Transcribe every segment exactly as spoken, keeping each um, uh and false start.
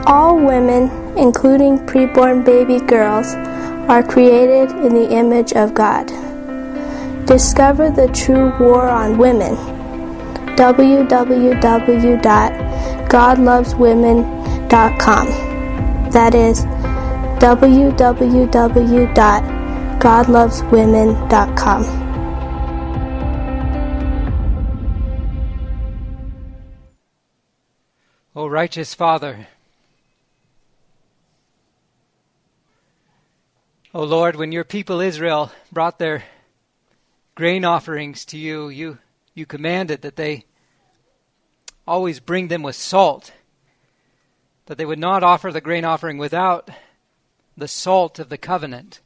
All women, including preborn baby girls, are created in the image of God. Discover the true war on women. w w w dot god loves women dot com. That is w w w dot god loves women dot com. O righteous Father, O Lord, when your people Israel brought their grain offerings to you, you, you commanded that they always bring them with salt, that they would not offer the grain offering without the salt of the covenant.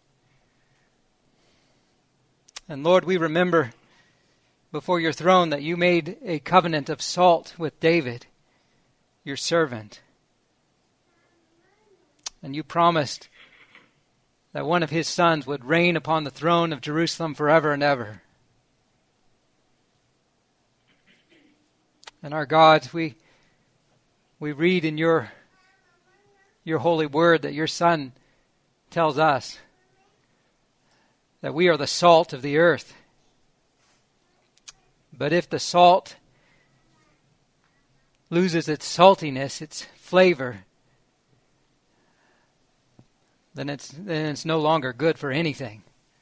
And Lord, we remember before your throne that you made a covenant of salt with David, your servant. And you promised that one of his sons would reign upon the throne of Jerusalem forever and ever. And our God, we we read in your your holy word that your Son tells us that we are the salt of the earth. But if the salt loses its saltiness, its flavor, then it's then it's no longer good for anything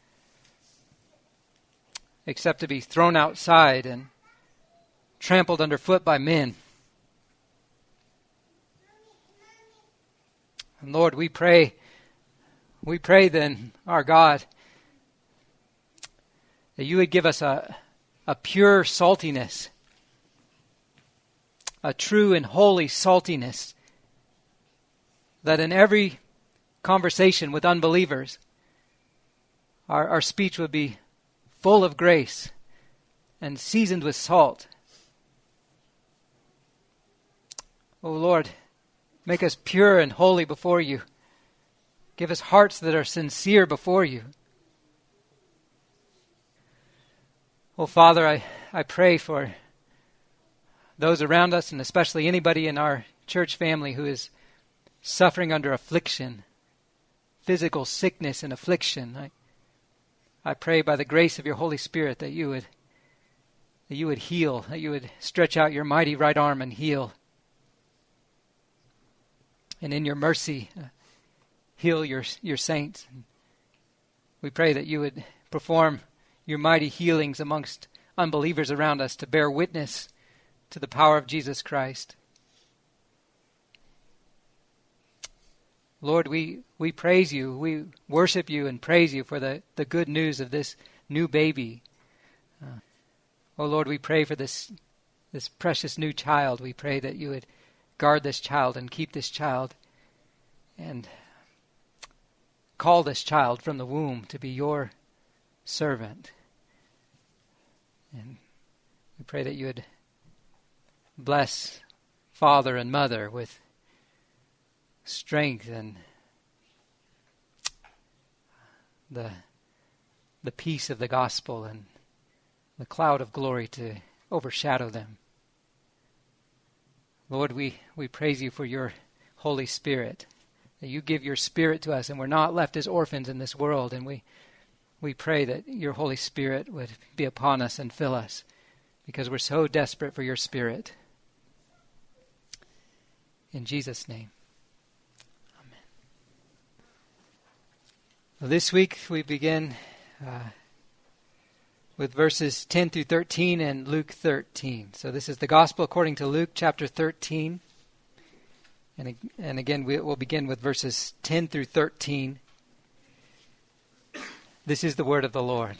except to be thrown outside and trampled underfoot by men. And Lord, we pray, we pray then, our God, that you would give us a, a pure saltiness, a true and holy saltiness, that in every conversation with unbelievers, our, our speech would be full of grace and seasoned with salt. Oh Lord, make us pure and holy before you. Give us hearts that are sincere before you. Oh Father, I, I pray for those around us, and especially anybody in our church family who is suffering under affliction, physical sickness and affliction. I, I pray by the grace of your Holy Spirit that you would that you would heal, that you would stretch out your mighty right arm and heal. And in your mercy, uh, heal your your saints. We pray that you would perform your mighty healings amongst unbelievers around us to bear witness to the power of Jesus Christ. Lord, we, we praise you, we worship you and praise you for the, the good news of this new baby. Uh, oh Lord, we pray for this this precious new child. We pray that you would guard this child and keep this child and call this child from the womb to be your servant. And we pray that you would bless father and mother with strength and the the peace of the gospel and the cloud of glory to overshadow them. Lord, we, we praise you for your Holy Spirit, that you give your Spirit to us and we're not left as orphans in this world. And we, we pray that your Holy Spirit would be upon us and fill us because we're so desperate for your Spirit. In Jesus' name. Well, this week we begin uh, with verses ten through thirteen in Luke thirteen. So this is the Gospel according to Luke chapter thirteen. And, and again, we, we'll begin with verses ten through thirteen. This is the word of the Lord.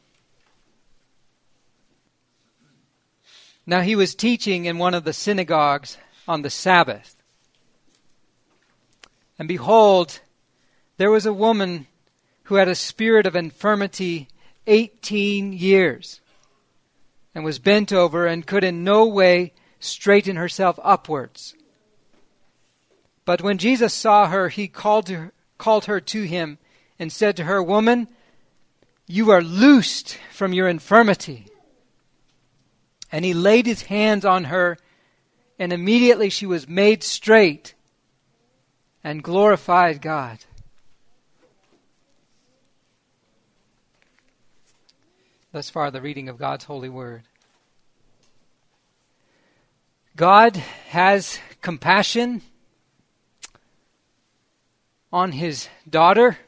Now he was teaching in one of the synagogues on the Sabbath. And behold, there was a woman who had a spirit of infirmity eighteen years, and was bent over and could in no way straighten herself upwards. But when Jesus saw her, he called her, called her to him and said to her, "Woman, you are loosed from your infirmity." And he laid his hands on her, and immediately she was made straight and glorified God. Thus far, the reading of God's holy word. God has compassion on his daughter,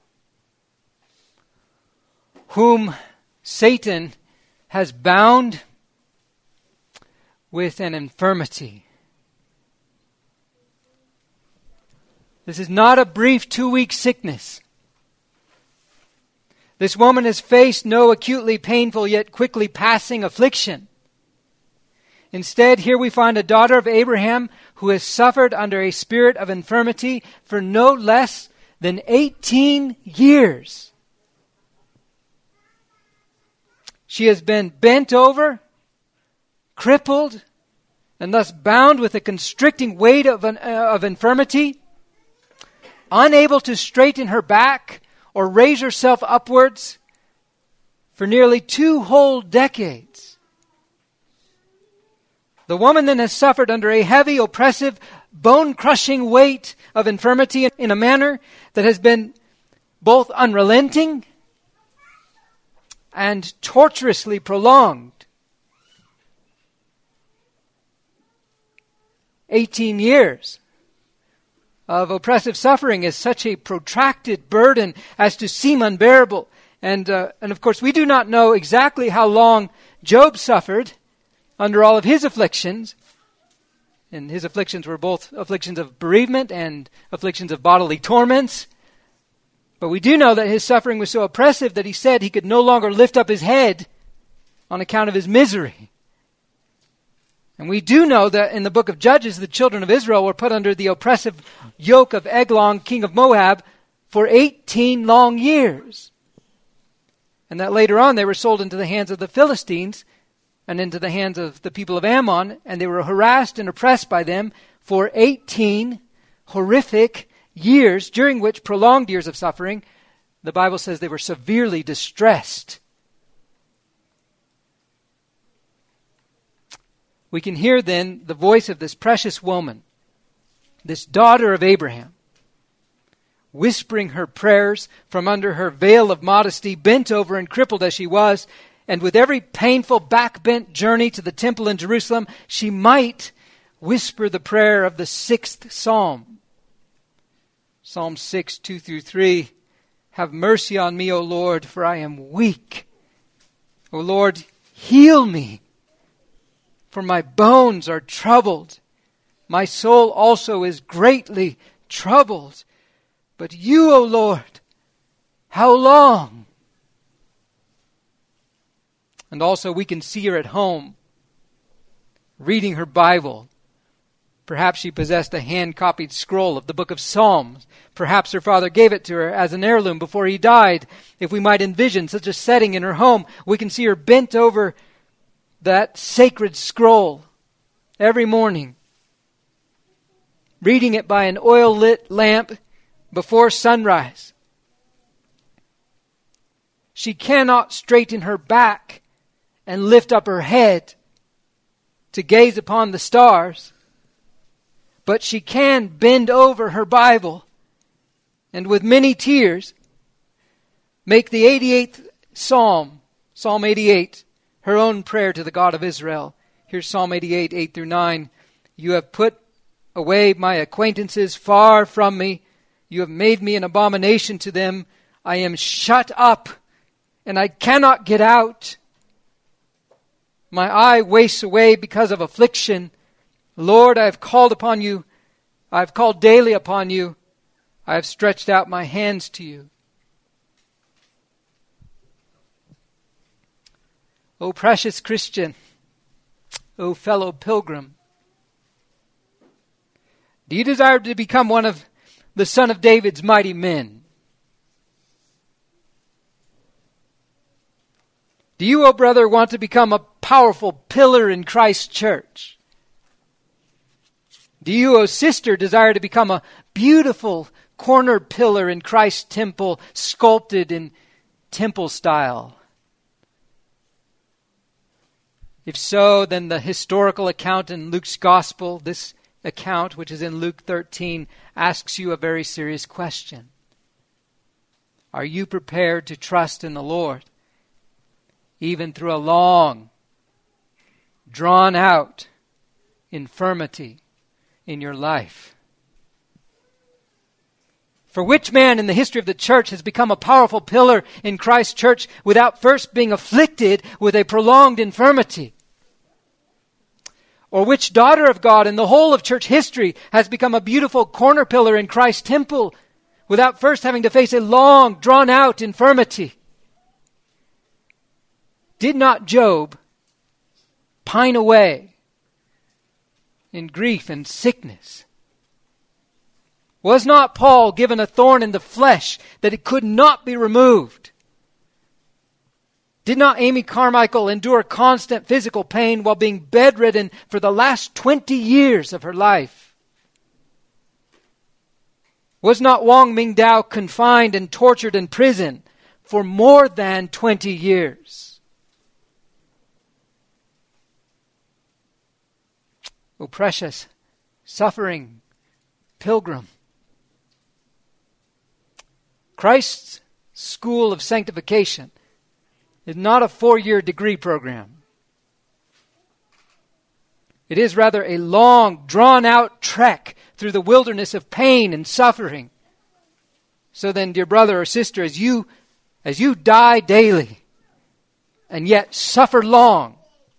whom Satan has bound with an infirmity. This is not a brief two-week sickness. This woman has faced no acutely painful yet quickly passing affliction. Instead, here we find a daughter of Abraham who has suffered under a spirit of infirmity for no less than eighteen years. She has been bent over, crippled, and thus bound with a constricting weight of, an, uh, of infirmity, unable to straighten her back or raise herself upwards for nearly two whole decades. The woman then has suffered under a heavy, oppressive, bone-crushing weight of infirmity in a manner that has been both unrelenting and tortuously prolonged. Eighteen years of oppressive suffering is such a protracted burden as to seem unbearable. And, uh, and of course, we do not know exactly how long Job suffered under all of his afflictions. And his afflictions were both afflictions of bereavement and afflictions of bodily torments. But we do know that his suffering was so oppressive that he said he could no longer lift up his head on account of his misery. And we do know that in the book of Judges, the children of Israel were put under the oppressive yoke of Eglon, king of Moab, for eighteen long years. And that later on they were sold into the hands of the Philistines and into the hands of the people of Ammon, and they were harassed and oppressed by them for eighteen horrific years, during which prolonged years of suffering, the Bible says they were severely distressed. We can hear then the voice of this precious woman, this daughter of Abraham, whispering her prayers from under her veil of modesty, bent over and crippled as she was, and with every painful back-bent journey to the temple in Jerusalem, she might whisper the prayer of the sixth psalm. Psalm six, two through three, "Have mercy on me, O Lord, for I am weak. O Lord, heal me, for my bones are troubled. My soul also is greatly troubled. But you, O Lord, how long?" And also we can see her at home, reading her Bible. Perhaps she possessed a hand-copied scroll of the book of Psalms. Perhaps her father gave it to her as an heirloom before he died. If we might envision such a setting in her home, we can see her bent over that sacred scroll every morning, reading it by an oil-lit lamp before sunrise. She cannot straighten her back and lift up her head to gaze upon the stars, but she can bend over her Bible and with many tears make the eighty-eighth Psalm, Psalm eighty-eight, her own prayer to the God of Israel. Here's Psalm eighty-eight, eight through nine. "You have put away my acquaintances far from me. You have made me an abomination to them. I am shut up, and I cannot get out. My eye wastes away because of affliction. Lord, I have called upon you. I have called daily upon you. I have stretched out my hands to you." O precious Christian, O fellow pilgrim, do you desire to become one of the Son of David's mighty men? Do you, O brother, want to become a powerful pillar in Christ's church? Do you, O sister, desire to become a beautiful corner pillar in Christ's temple, sculpted in temple style? If so, then the historical account in Luke's gospel, this account, which is in Luke thirteen, asks you a very serious question. Are you prepared to trust in the Lord, even through a long, drawn-out infirmity in your life? For which man in the history of the church has become a powerful pillar in Christ's church without first being afflicted with a prolonged infirmity? Or which daughter of God in the whole of church history has become a beautiful corner pillar in Christ's temple without first having to face a long, drawn-out infirmity? Did not Job pine away in grief and sickness? Was not Paul given a thorn in the flesh that it could not be removed? Did not Amy Carmichael endure constant physical pain while being bedridden for the last twenty years of her life? Was not Wong Mingdao confined and tortured in prison for more than twenty years? O precious, suffering pilgrim, Christ's school of sanctification is not a four-year degree program. It is rather a long, drawn-out trek through the wilderness of pain and suffering. So then, dear brother or sister, as you, as you die daily and yet suffer long,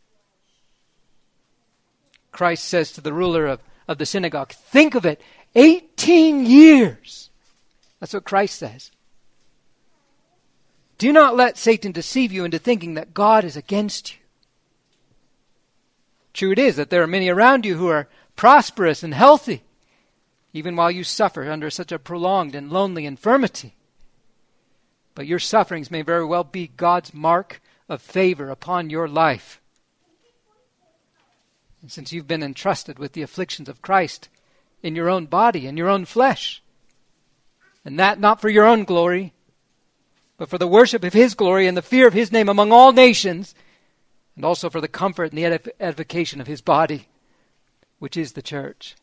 Christ says to the ruler of, of the synagogue, think of it, eighteen years. That's what Christ says. Do not let Satan deceive you into thinking that God is against you. True it is that there are many around you who are prosperous and healthy, even while you suffer under such a prolonged and lonely infirmity. But your sufferings may very well be God's mark of favor upon your life. And since you've been entrusted with the afflictions of Christ in your own body, in your own flesh, and that not for your own glory, but for the worship of His glory and the fear of His name among all nations, and also for the comfort and the edif- edification of His body, which is the church.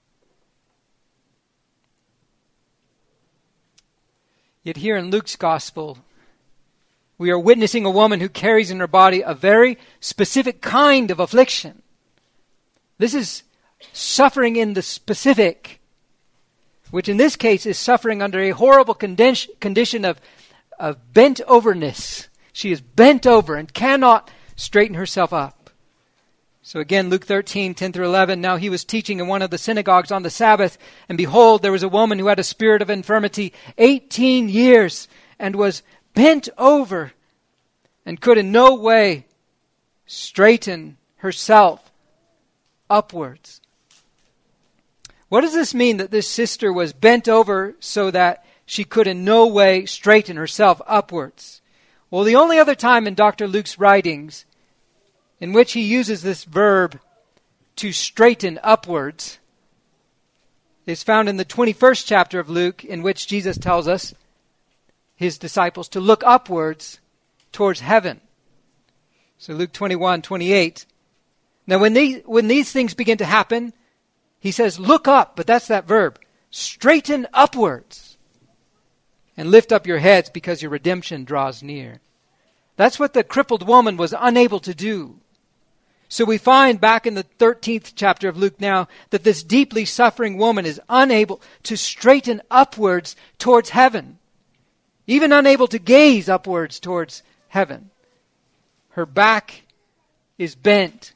Yet here in Luke's gospel, we are witnessing a woman who carries in her body a very specific kind of affliction. This is suffering in the specific, which in this case is suffering under a horrible condition, condition of, of bent-overness. She is bent over and cannot straighten herself up. So again, Luke thirteen, ten through eleven, now he was teaching in one of the synagogues on the Sabbath, and behold, there was a woman who had a spirit of infirmity eighteen years, and was bent over, and could in no way straighten herself upwards. What does this mean, that this sister was bent over so that she could in no way straighten herself upwards? Well, the only other time in Doctor Luke's writings in which he uses this verb to straighten upwards is found in the twenty-first chapter of Luke, in which Jesus tells us, His disciples, to look upwards towards heaven. So Luke twenty-one, twenty-eight. Now when these, when these things begin to happen, he says, look up, but that's that verb. Straighten upwards and lift up your heads, because your redemption draws near. That's what the crippled woman was unable to do. So we find back in the thirteenth chapter of Luke now that this deeply suffering woman is unable to straighten upwards towards heaven, even unable to gaze upwards towards heaven. Her back is bent.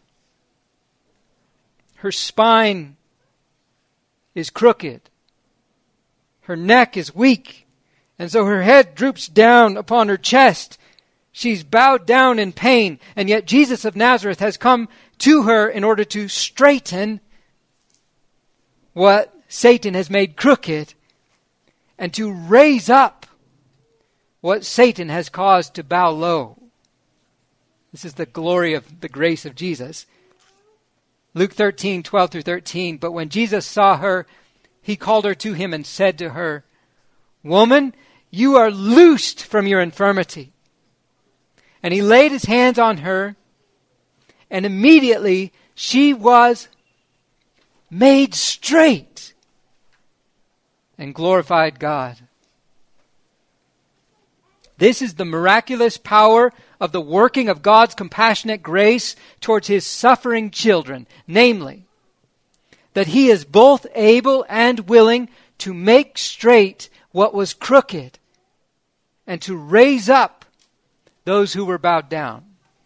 Her spine is crooked. Her neck is weak, and so her head droops down upon her chest. She's bowed down in pain, and yet Jesus of Nazareth has come to her in order to straighten what Satan has made crooked, and to raise up what Satan has caused to bow low. This is the glory of the grace of Jesus. Luke thirteen, twelve through thirteen. But when Jesus saw her, he called her to him and said to her, Woman, you are loosed from your infirmity. And he laid his hands on her, and immediately she was made straight and glorified God. This is the miraculous power of the working of God's compassionate grace towards his suffering children, namely, that he is both able and willing to make straight what was crooked and to raise up those who were bowed down.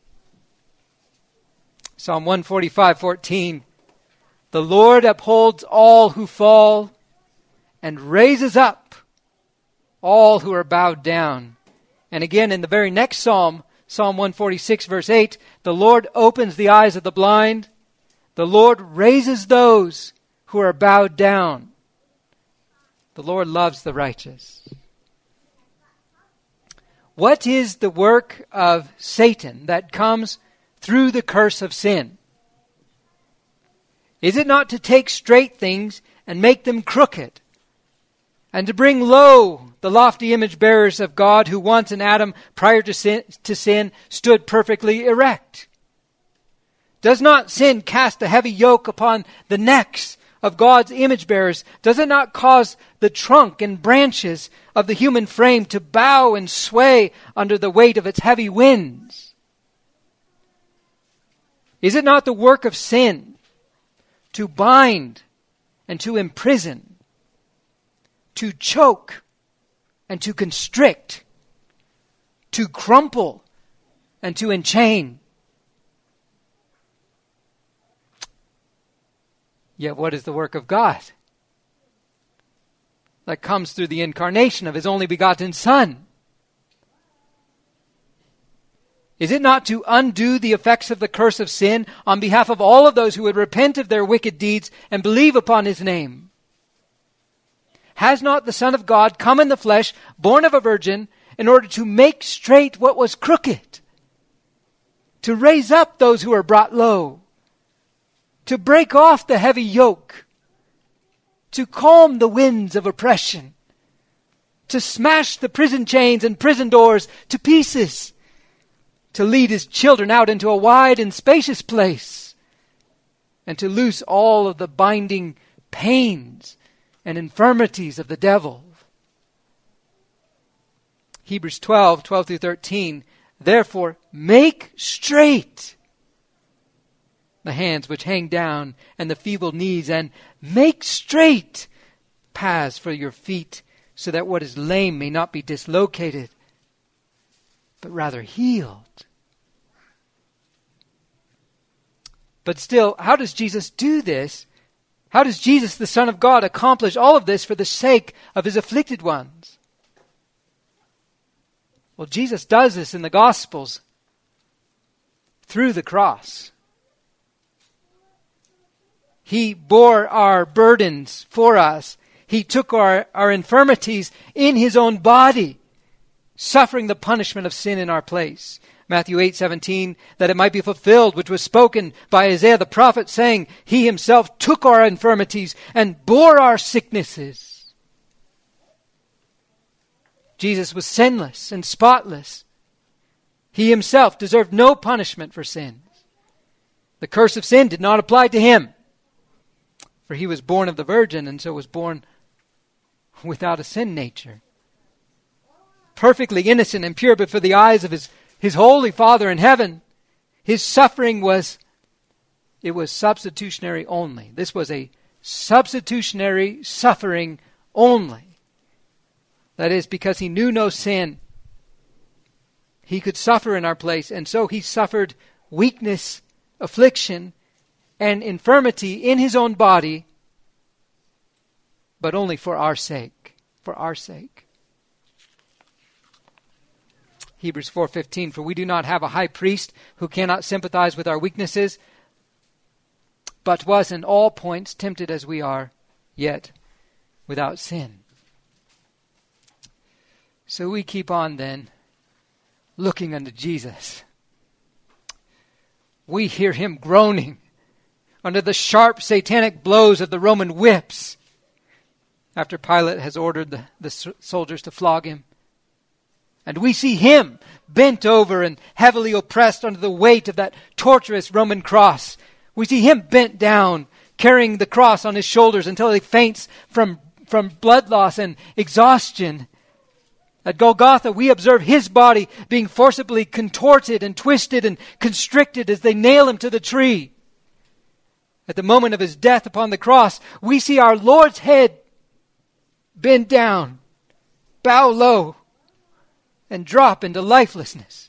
Psalm one forty-five, fourteen. The Lord upholds all who fall and raises up all who are bowed down. And again in the very next psalm, Psalm one forty-six, verse eight, the Lord opens the eyes of the blind. The Lord raises those who are bowed down. The Lord loves the righteous. What is the work of Satan that comes through the curse of sin? Is it not to take straight things and make them crooked, and to bring low the lofty image bearers of God who once in Adam, prior to sin, to sin, stood perfectly erect? Does not sin cast a heavy yoke upon the necks of God's image bearers? Does it not cause the trunk and branches of the human frame to bow and sway under the weight of its heavy winds? Is it not the work of sin to bind and to imprison, to choke and to constrict, to crumple and to enchain? Yet what is the work of God? That comes through the incarnation of his only begotten Son. Is it not to undo the effects of the curse of sin on behalf of all of those who would repent of their wicked deeds and believe upon his name? Has not the Son of God come in the flesh, born of a virgin, in order to make straight what was crooked, to raise up those who are brought low, to break off the heavy yoke, to calm the winds of oppression, to smash the prison chains and prison doors to pieces, to lead his children out into a wide and spacious place, and to loose all of the binding pains and infirmities of the devil? Hebrews twelve, twelve through thirteen. Therefore, make straight the hands which hang down and the feeble knees, and make straight paths for your feet, so that what is lame may not be dislocated, but rather healed. But still, how does Jesus do this? How does Jesus, the Son of God, accomplish all of this for the sake of his afflicted ones? Well, Jesus does this in the Gospels through the cross. He bore our burdens for us. He took our, our infirmities in his own body, suffering the punishment of sin in our place. Matthew eight seventeen, that it might be fulfilled, which was spoken by Isaiah the prophet, saying, he himself took our infirmities and bore our sicknesses. Jesus was sinless and spotless. He himself deserved no punishment for sins. The curse of sin did not apply to him, for he was born of the Virgin, and so was born without a sin nature. Perfectly innocent and pure, but for the eyes of his His holy Father in heaven, his suffering was, it was substitutionary only. This was a substitutionary suffering only. That is, because he knew no sin, he could suffer in our place, and so he suffered weakness, affliction, and infirmity in his own body, but only for our sake, for our sake. Hebrews four fifteen, for we do not have a high priest who cannot sympathize with our weaknesses, but was in all points tempted as we are, yet without sin. So we keep on then, looking unto Jesus. We hear him groaning under the sharp satanic blows of the Roman whips, after Pilate has ordered the, the soldiers to flog him. And we see him bent over and heavily oppressed under the weight of that torturous Roman cross. We see him bent down, carrying the cross on his shoulders until he faints from, from blood loss and exhaustion. At Golgotha, we observe his body being forcibly contorted and twisted and constricted as they nail him to the tree. At the moment of his death upon the cross, we see our Lord's head bend down, bow low, and drop into lifelessness.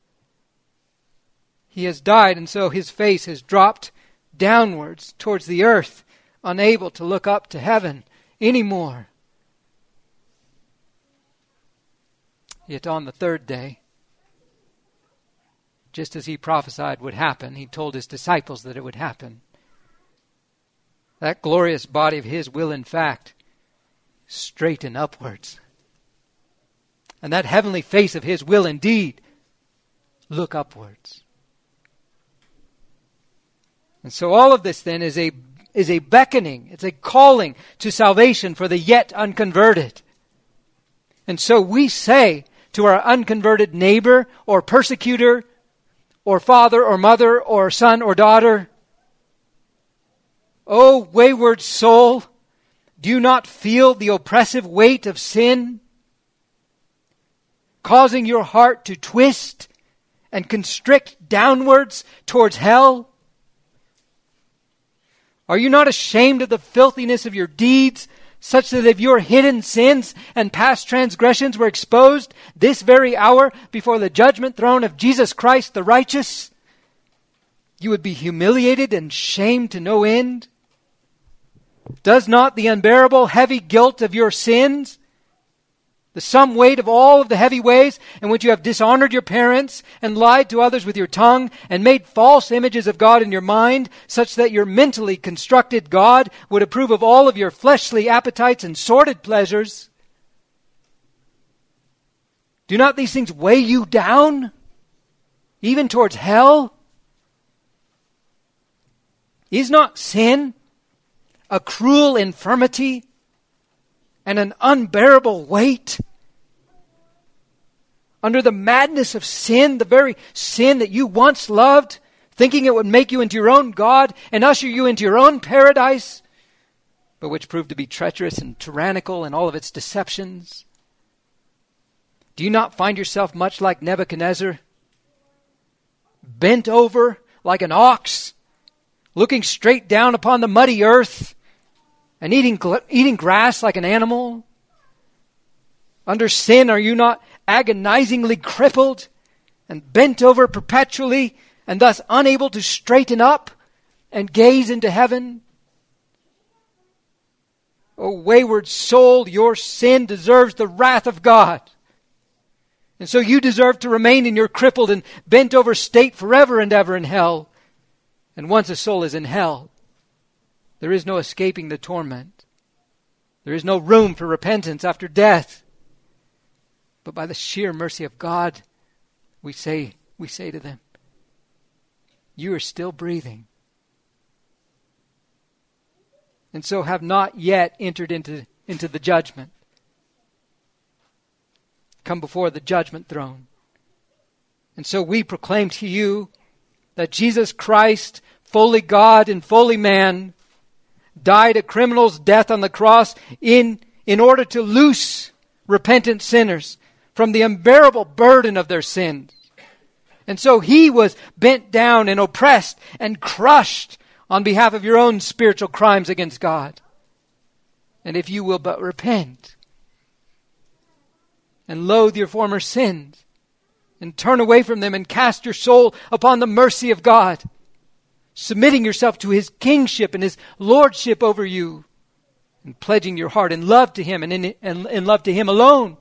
He has died, and so his face has dropped downwards towards the earth, unable to look up to heaven anymore. Yet on the third day, just as he prophesied would happen, he told his disciples that it would happen. That glorious body of his will, in fact, straighten upwards. And that heavenly face of his will indeed look upwards. And so all of this then is a is a beckoning, it's a calling to salvation for the yet unconverted. And so we say to our unconverted neighbor or persecutor or father or mother or son or daughter, "O wayward soul, do you not feel the oppressive weight of sin, causing your heart to twist and constrict downwards towards hell? Are you not ashamed of the filthiness of your deeds, such that if your hidden sins and past transgressions were exposed this very hour before the judgment throne of Jesus Christ the righteous, you would be humiliated and shamed to no end? Does not the unbearable heavy guilt of your sins, the sum weight of all of the heavy ways in which you have dishonored your parents and lied to others with your tongue and made false images of God in your mind, such that your mentally constructed God would approve of all of your fleshly appetites and sordid pleasures? Do not these things weigh you down, even towards hell? Is not sin a cruel infirmity and an unbearable weight? Under the madness of sin, the very sin that you once loved, thinking it would make you into your own God and usher you into your own paradise, but which proved to be treacherous and tyrannical in all of its deceptions. Do you not find yourself much like Nebuchadnezzar, bent over like an ox, looking straight down upon the muddy earth, and eating gl- eating grass like an animal? Under sin, are you not agonizingly crippled and bent over perpetually and thus unable to straighten up and gaze into heaven? O wayward soul, your sin deserves the wrath of God. And so you deserve to remain in your crippled and bent over state forever and ever in hell. And once a soul is in hell, there is no escaping the torment. There is no room for repentance after death. But by the sheer mercy of God, we say, we say to them, you are still breathing. And so have not yet entered into, into the judgment. Come before the judgment throne. And so we proclaim to you that Jesus Christ, fully God and fully man, died a criminal's death on the cross in, in order to loose repentant sinners from the unbearable burden of their sins. And so he was bent down and oppressed and crushed on behalf of your own spiritual crimes against God. And if you will but repent and loathe your former sins and turn away from them and cast your soul upon the mercy of God, submitting yourself to his kingship and his lordship over you, and pledging your heart in love to him and in, and in love to him alone,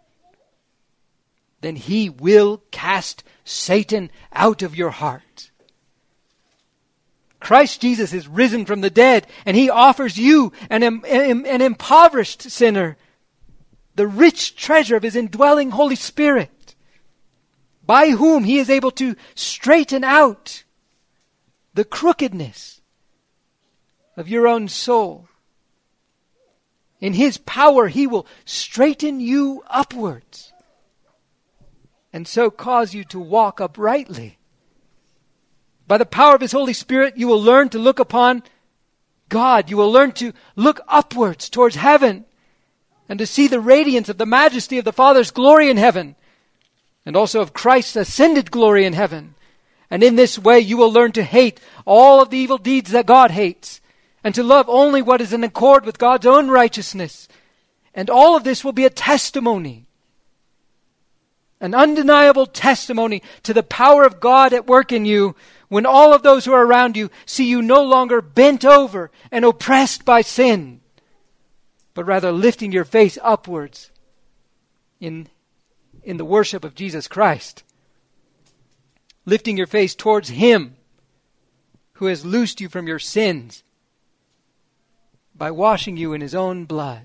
then he will cast Satan out of your heart. Christ Jesus is risen from the dead, and he offers you, an, an, an impoverished sinner, the rich treasure of his indwelling Holy Spirit, by whom he is able to straighten out the crookedness of your own soul. In his power, he will straighten you upwards, and so cause you to walk uprightly. By the power of his Holy Spirit, you will learn to look upon God. You will learn to look upwards towards heaven and to see the radiance of the majesty of the Father's glory in heaven and also of Christ's ascended glory in heaven. And in this way you will learn to hate all of the evil deeds that God hates and to love only what is in accord with God's own righteousness. And all of this will be a testimony, an undeniable testimony to the power of God at work in you when all of those who are around you see you no longer bent over and oppressed by sin, but rather lifting your face upwards in, in the worship of Jesus Christ. Lifting your face towards Him who has loosed you from your sins by washing you in His own blood.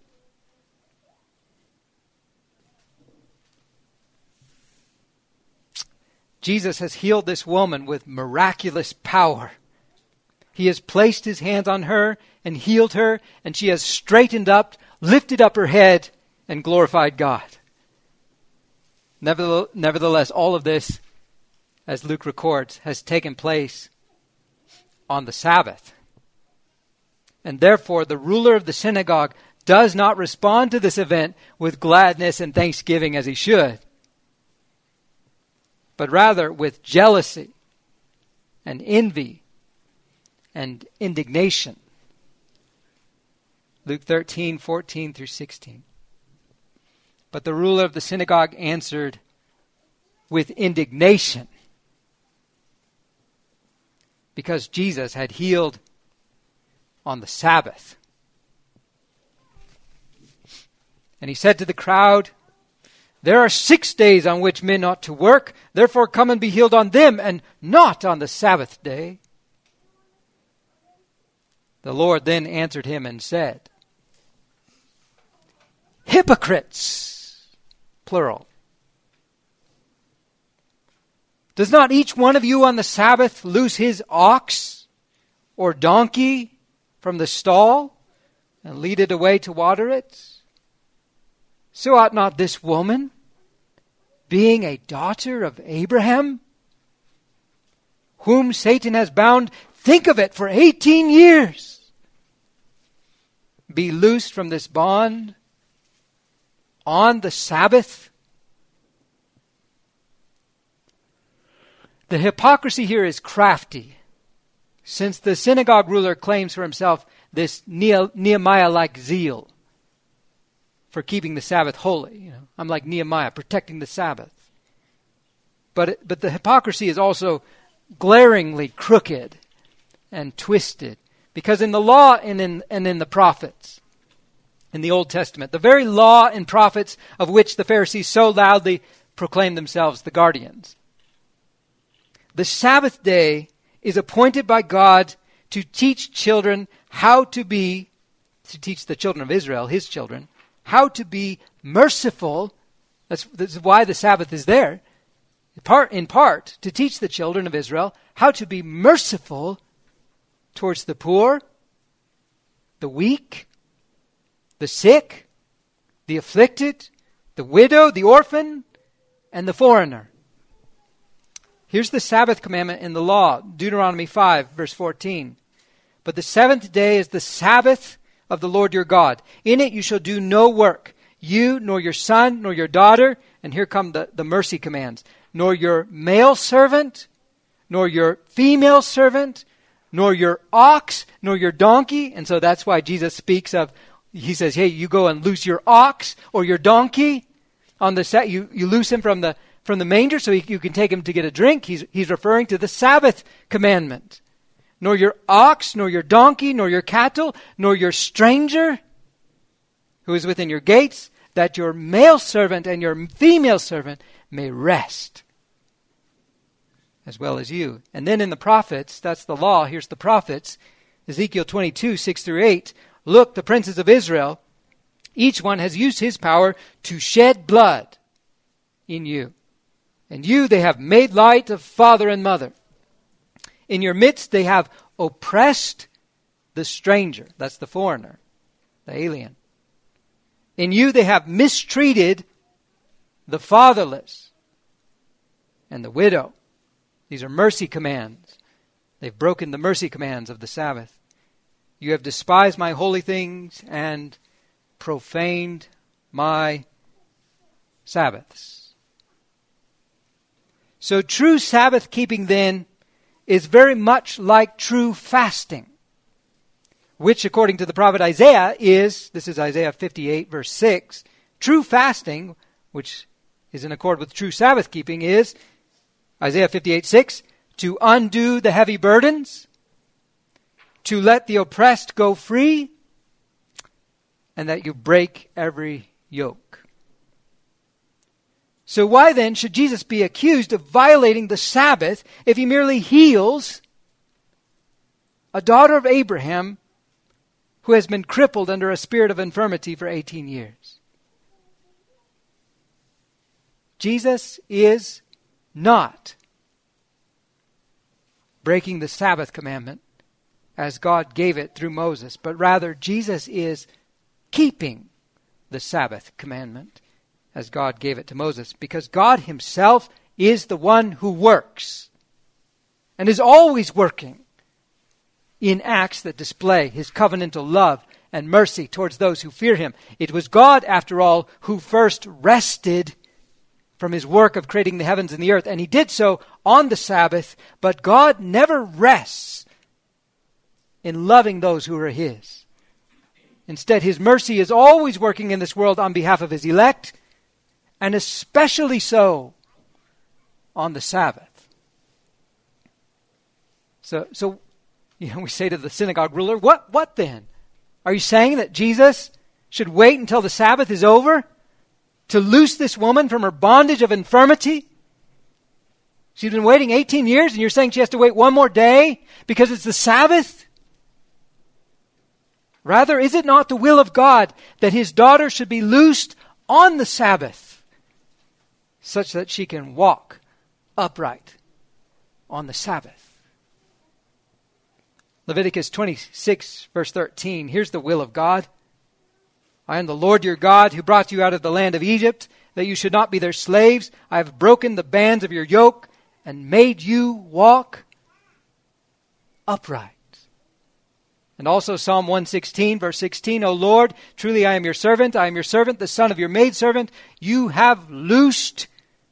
Jesus has healed this woman with miraculous power. He has placed His hands on her and healed her, and she has straightened up, lifted up her head, and glorified God. Nevertheless, all of this, as Luke records, has taken place on the Sabbath. And therefore, the ruler of the synagogue does not respond to this event with gladness and thanksgiving as he should, but rather with jealousy and envy and indignation. Luke thirteen, fourteen through sixteen. But the ruler of the synagogue answered with indignation because Jesus had healed on the Sabbath. And he said to the crowd, "There are six days on which men ought to work. Therefore come and be healed on them, and not on the Sabbath day." The Lord then answered him and said, "Hypocrites," plural, "does not each one of you on the Sabbath loose his ox or donkey from the stall and lead it away to water it? So ought not this woman, being a daughter of Abraham, whom Satan has bound, think of it, for eighteen years, be loosed from this bond on the Sabbath?" The hypocrisy here is crafty, since the synagogue ruler claims for himself this Nehemiah-like zeal for keeping the Sabbath holy. You know, I'm like Nehemiah, protecting the Sabbath. But it, but the hypocrisy is also glaringly crooked and twisted, because in the law and in and in the prophets, in the Old Testament, the very law and prophets of which the Pharisees so loudly proclaim themselves the guardians, the Sabbath day is appointed by God to teach children how to be, to teach the children of Israel, His children, how to be merciful. That's, that's why the Sabbath is there. In part, in part, to teach the children of Israel how to be merciful towards the poor, the weak, the sick, the afflicted, the widow, the orphan, and the foreigner. Here's the Sabbath commandment in the law, Deuteronomy five, verse fourteen. "But the seventh day is the Sabbath of the Lord your God. In it you shall do no work, you, nor your son, nor your daughter," and here come the, the mercy commands, "nor your male servant, nor your female servant, nor your ox, nor your donkey." And so that's why Jesus speaks of, he says, hey, you go and loose your ox or your donkey on the set. You, you loose him from the from the manger so he, you can take him to get a drink. He's, he's referring to the Sabbath commandment. "Nor your ox, nor your donkey, nor your cattle, nor your stranger who is within your gates, that your male servant and your female servant may rest, as well as you." And then in the prophets, that's the law, here's the prophets, Ezekiel twenty-two, six through eight, "Look, the princes of Israel, each one has used his power to shed blood in you. And you they have made light of father and mother. In your midst they have oppressed the stranger," that's the foreigner, the alien. "In you they have mistreated the fatherless and the widow." These are mercy commands. They've broken the mercy commands of the Sabbath. You have despised my holy things and profaned my Sabbaths. So true Sabbath keeping then is very much like true fasting, which according to the prophet Isaiah is, this is Isaiah fifty-eight verse six, true fasting, which is in accord with true Sabbath keeping, is Isaiah fifty-eight six, to undo the heavy burdens, to let the oppressed go free, and that you break every yoke. So why then should Jesus be accused of violating the Sabbath if he merely heals a daughter of Abraham who has been crippled under a spirit of infirmity for eighteen years? Jesus is not breaking the Sabbath commandment as God gave it through Moses, but rather Jesus is keeping the Sabbath commandment as God gave it to Moses, because God himself is the one who works and is always working in acts that display his covenantal love and mercy towards those who fear him. It was God, after all, who first rested from his work of creating the heavens and the earth, and he did so on the Sabbath, but God never rests in loving those who are his. Instead, his mercy is always working in this world on behalf of his elect, and especially so on the Sabbath. So, so you know, we say to the synagogue ruler, what, what then? Are you saying that Jesus should wait until the Sabbath is over to loose this woman from her bondage of infirmity? She's been waiting eighteen years, and you're saying she has to wait one more day because it's the Sabbath? Rather, is it not the will of God that his daughter should be loosed on the Sabbath such that she can walk upright on the Sabbath? Leviticus twenty-six verse thirteen, here's the will of God. I am the Lord your God who brought you out of the land of Egypt, that you should not be their slaves. I have broken the bands of your yoke and made you walk upright. And also Psalm one sixteen, verse sixteen, O Lord, truly I am your servant. I am your servant, the son of your maidservant. You have loosed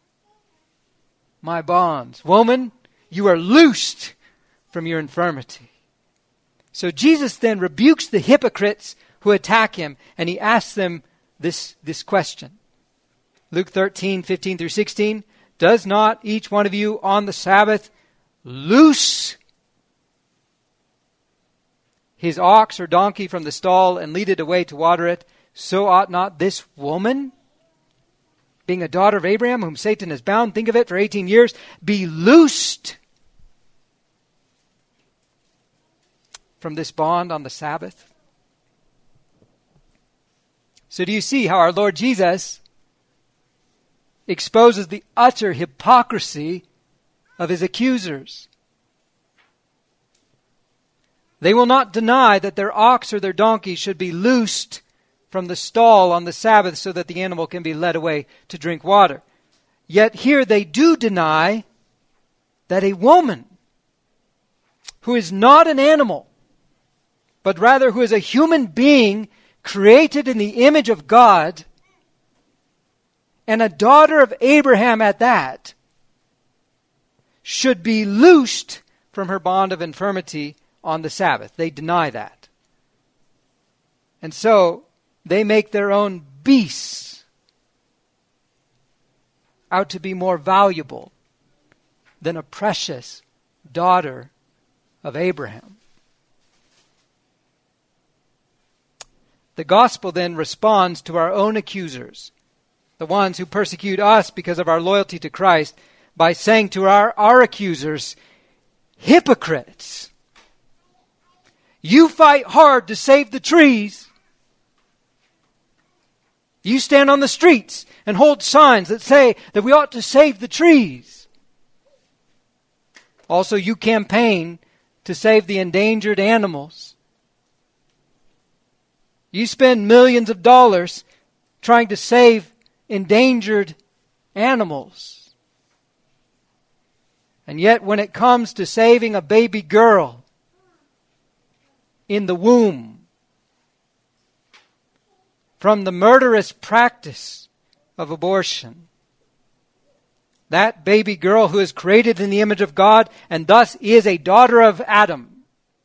my bonds. Woman, you are loosed from your infirmity. So Jesus then rebukes the hypocrites who attack him, and he asks them this, this question. Luke thirteen, fifteen through sixteen, does not each one of you on the Sabbath loose his ox or donkey from the stall and lead it away to water it? So ought not this woman, being a daughter of Abraham, whom Satan has bound, think of it, for eighteen years, be loosed from this bond on the Sabbath? So do you see how our Lord Jesus exposes the utter hypocrisy of his accusers? They will not deny that their ox or their donkey should be loosed from the stall on the Sabbath so that the animal can be led away to drink water. Yet here they do deny that a woman who is not an animal, but rather who is a human being created in the image of God, and a daughter of Abraham at that, should be loosed from her bond of infirmity on the Sabbath. They deny that. And so they make their own beasts out to be more valuable than a precious daughter of Abraham. The gospel then responds to our own accusers, the ones who persecute us because of our loyalty to Christ, by saying to our, our accusers, hypocrites, you fight hard to save the trees. You stand on the streets and hold signs that say that we ought to save the trees. Also, you campaign to save the endangered animals. You spend millions of dollars trying to save endangered animals. And yet when it comes to saving a baby girl, in the womb from the murderous practice of abortion. That baby girl who is created in the image of God and thus is a daughter of Adam.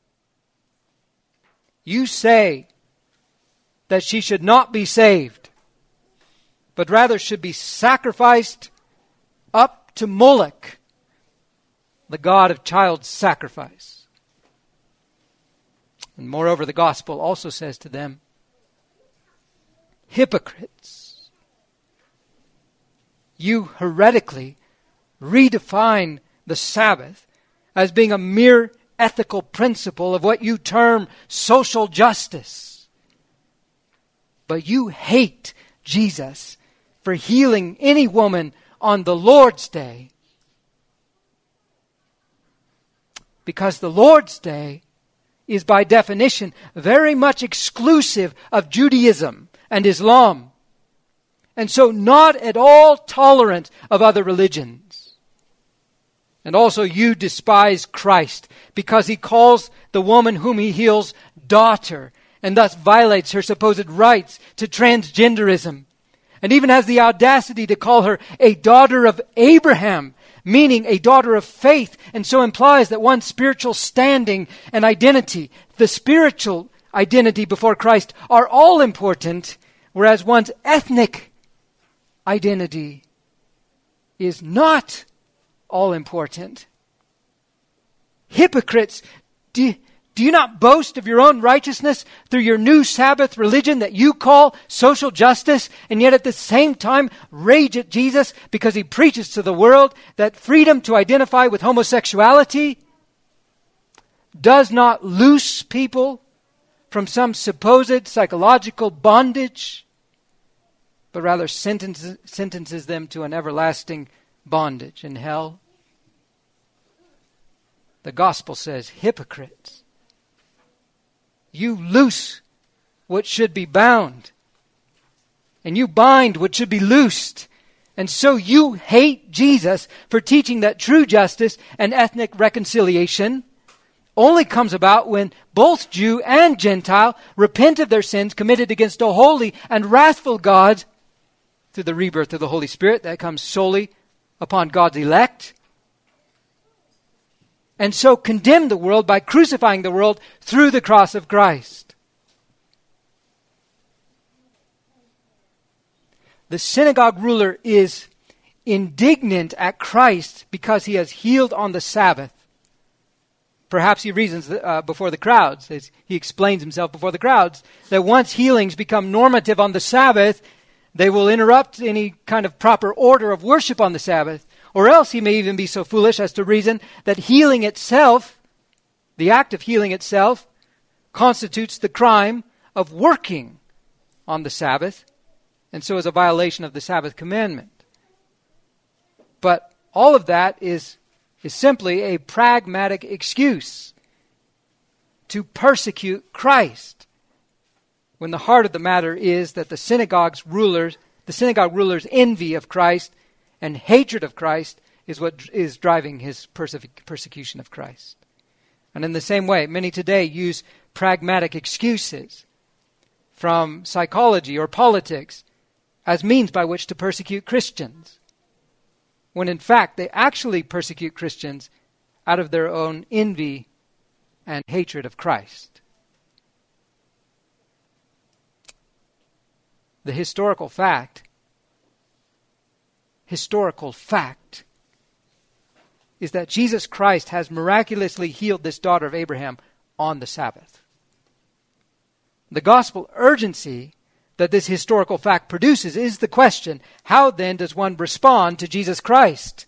You say that she should not be saved, but rather should be sacrificed up to Moloch, the god of child sacrifice. And moreover, the gospel also says to them, hypocrites, you heretically redefine the Sabbath as being a mere ethical principle of what you term social justice. But you hate Jesus for healing any woman on the Lord's Day, because the Lord's Day is by definition very much exclusive of Judaism and Islam, and so not at all tolerant of other religions. And also you despise Christ because he calls the woman whom he heals daughter, and thus violates her supposed rights to transgenderism, and even has the audacity to call her a daughter of Abraham, meaning a daughter of faith, and so implies that one's spiritual standing and identity, the spiritual identity before Christ, are all important, whereas one's ethnic identity is not all important. Hypocrites, do, do you not boast of your own righteousness through your new Sabbath religion that you call social justice, and yet at the same time rage at Jesus because he preaches to the world that freedom to identify with homosexuality does not loose people from some supposed psychological bondage, but rather sentences, sentences them to an everlasting bondage in hell? The gospel says, hypocrites, you loose what should be bound, and you bind what should be loosed. And so you hate Jesus for teaching that true justice and ethnic reconciliation only comes about when both Jew and Gentile repent of their sins committed against a holy and wrathful God through the rebirth of the Holy Spirit that comes solely upon God's elect. And so condemn the world by crucifying the world through the cross of Christ. The synagogue ruler is indignant at Christ because he has healed on the Sabbath. Perhaps he reasons uh, before the crowds, as he explains himself before the crowds, that once healings become normative on the Sabbath, they will interrupt any kind of proper order of worship on the Sabbath. Or else he may even be so foolish as to reason that healing itself, the act of healing itself, constitutes the crime of working on the Sabbath, and so is a violation of the Sabbath commandment. But all of that is, is simply a pragmatic excuse to persecute Christ, when the heart of the matter is that the synagogue's rulers, the synagogue ruler's envy of Christ and hatred of Christ is what is driving his perse- persecution of Christ. And in the same way, many today use pragmatic excuses from psychology or politics as means by which to persecute Christians, when in fact they actually persecute Christians out of their own envy and hatred of Christ. The historical fact Historical fact is that Jesus Christ has miraculously healed this daughter of Abraham on the Sabbath. The gospel urgency that this historical fact produces is the question, how then does one respond to Jesus Christ?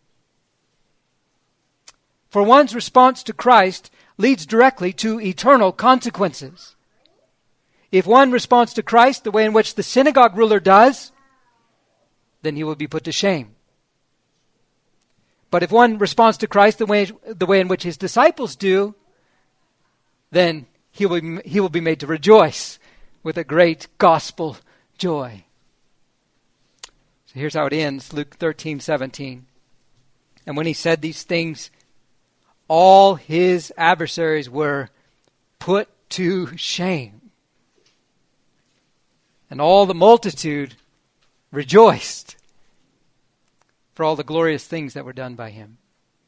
For one's response to Christ leads directly to eternal consequences. If one responds to Christ the way in which the synagogue ruler does, then he will be put to shame. But if one responds to Christ the way, the way in which his disciples do, then he will, be, he will be made to rejoice with a great gospel joy. So here's how it ends, Luke thirteen seventeen. And when he said these things, all his adversaries were put to shame. And all the multitude rejoiced for all the glorious things that were done by him.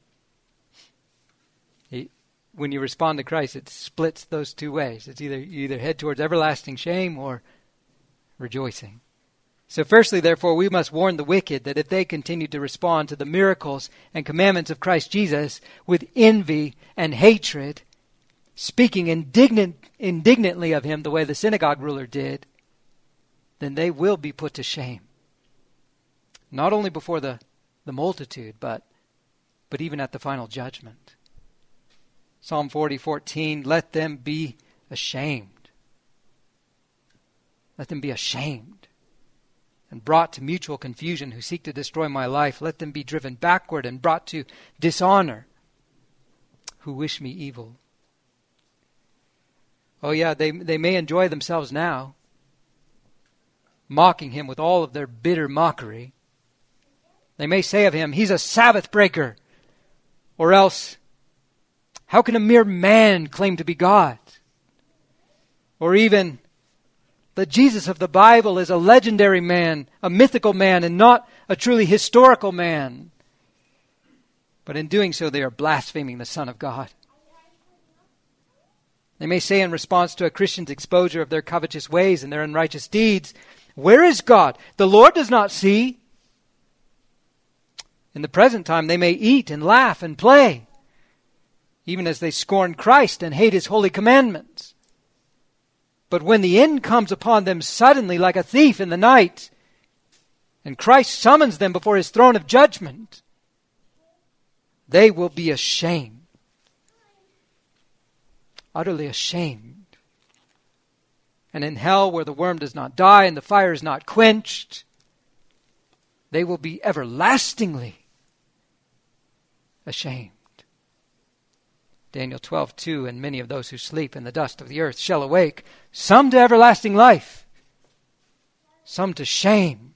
He, when you respond to Christ, it splits those two ways. It's either you either head towards everlasting shame or rejoicing. So firstly, therefore, we must warn the wicked that if they continue to respond to the miracles and commandments of Christ Jesus with envy and hatred, speaking indignant, indignantly of him the way the synagogue ruler did, then they will be put to shame. Not only before the, the multitude, but, but even at the final judgment. Psalm forty fourteen, let them be ashamed. Let them be ashamed and brought to mutual confusion who seek to destroy my life. Let them be driven backward and brought to dishonor who wish me evil. Oh yeah, they, they may enjoy themselves now, mocking him with all of their bitter mockery. They may say of him, he's a Sabbath breaker. Or else, how can a mere man claim to be God? Or even, the Jesus of the Bible is a legendary man, a mythical man, and not a truly historical man. But in doing so, they are blaspheming the Son of God. They may say in response to a Christian's exposure of their covetous ways and their unrighteous deeds, where is God? The Lord does not see. In the present time, they may eat and laugh and play, even as they scorn Christ and hate his holy commandments. But when the end comes upon them suddenly like a thief in the night, and Christ summons them before his throne of judgment, they will be ashamed. Utterly ashamed. And in hell, where the worm does not die and the fire is not quenched, they will be everlastingly ashamed. Daniel twelve two, and many of those who sleep in the dust of the earth shall awake, some to everlasting life, some to shame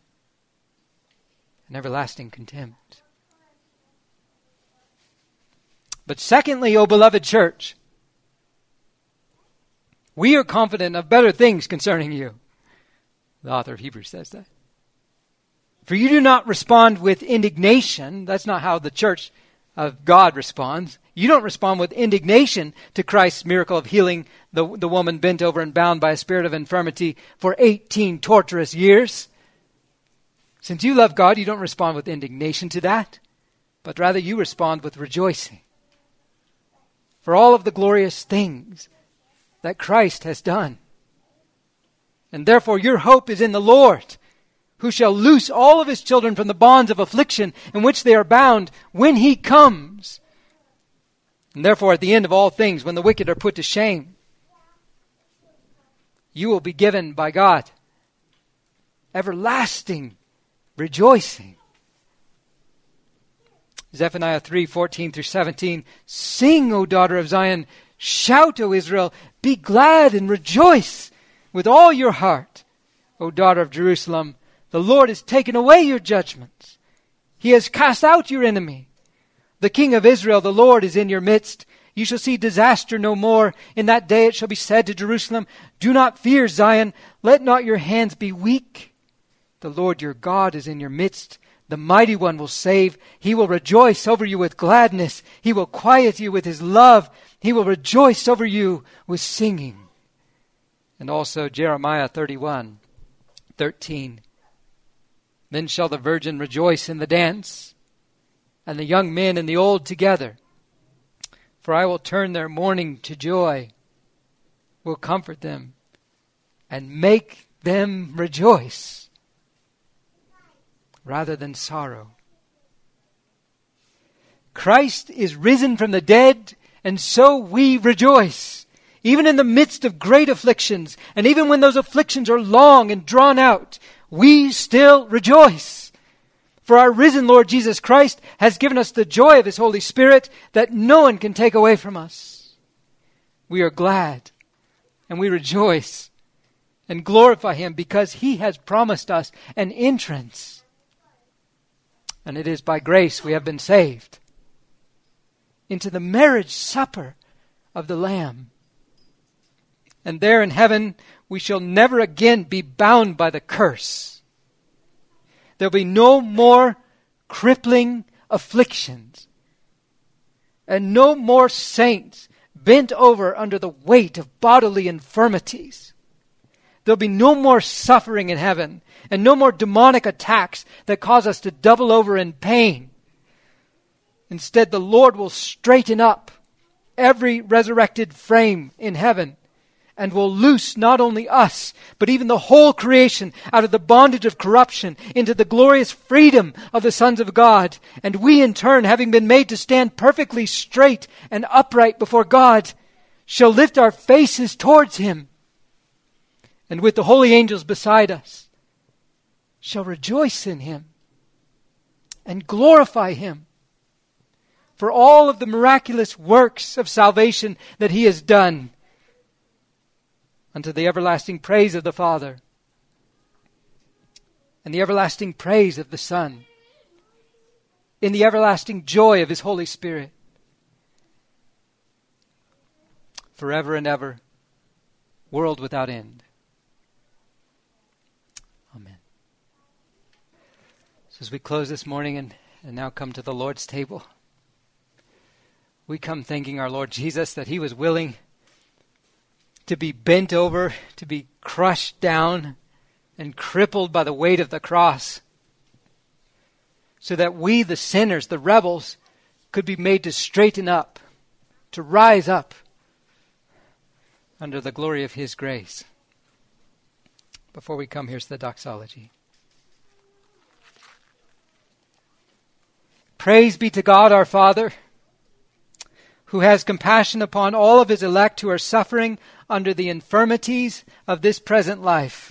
and everlasting contempt. But secondly, O beloved church, we are confident of better things concerning you. The author of Hebrews says that. For you do not respond with indignation. That's not how the church of God responds. You don't respond with indignation to Christ's miracle of healing the, the woman bent over and bound by a spirit of infirmity for eighteen torturous years. Since you love God, you don't respond with indignation to that, but rather you respond with rejoicing for all of the glorious things that Christ has done. And therefore your hope is in the Lord, who shall loose all of his children from the bonds of affliction in which they are bound when he comes. And therefore at the end of all things, when the wicked are put to shame, you will be given by God everlasting rejoicing. Zephaniah three fourteen through seventeen, sing, O daughter of Zion, shout, O Israel, be glad and rejoice with all your heart, O daughter of Jerusalem. The Lord has taken away your judgments. He has cast out your enemy. The King of Israel, the Lord, is in your midst. You shall see disaster no more. In that day it shall be said to Jerusalem, do not fear, Zion. Let not your hands be weak. The Lord your God is in your midst. The mighty one will save. He will rejoice over you with gladness. He will quiet you with his love. He will rejoice over you with singing. And also Jeremiah thirty-one thirteen. Then shall the virgin rejoice in the dance, and the young men and the old together. For I will turn their mourning to joy, will comfort them, and make them rejoice, rather than sorrow. Christ is risen from the dead, and so we rejoice, even in the midst of great afflictions, and even when those afflictions are long and drawn out, we still rejoice. For our risen Lord Jesus Christ has given us the joy of his Holy Spirit that no one can take away from us. We are glad and we rejoice and glorify him because he has promised us an entrance. And it is by grace we have been saved into the marriage supper of the Lamb. And there in heaven, we shall never again be bound by the curse. There'll be no more crippling afflictions. And no more saints bent over under the weight of bodily infirmities. There'll be no more suffering in heaven, and no more demonic attacks that cause us to double over in pain. Instead, the Lord will straighten up every resurrected frame in heaven, and will loose not only us, but even the whole creation out of the bondage of corruption into the glorious freedom of the sons of God. And we in turn, having been made to stand perfectly straight and upright before God, shall lift our faces towards Him, and with the holy angels beside us, shall rejoice in Him and glorify Him for all of the miraculous works of salvation that He has done, unto the everlasting praise of the Father and the everlasting praise of the Son, in the everlasting joy of His Holy Spirit, forever and ever, world without end. Amen. So as we close this morning and, and now come to the Lord's table, we come thanking our Lord Jesus that He was willing to be bent over, to be crushed down and crippled by the weight of the cross, so that we, the sinners, the rebels, could be made to straighten up, to rise up under the glory of His grace. Before we come, here's the doxology. Praise be to God our Father, who has compassion upon all of His elect who are suffering under the infirmities of this present life.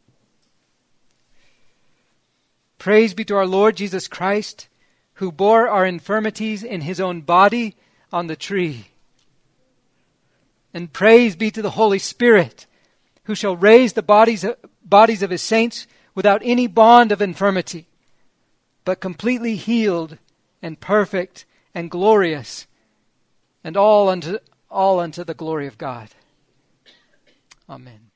Praise be to our Lord Jesus Christ, who bore our infirmities in His own body on the tree. And praise be to the Holy Spirit, who shall raise the bodies of, bodies of His saints without any bond of infirmity, but completely healed and perfect and glorious, and all unto all unto the glory of God. Amen.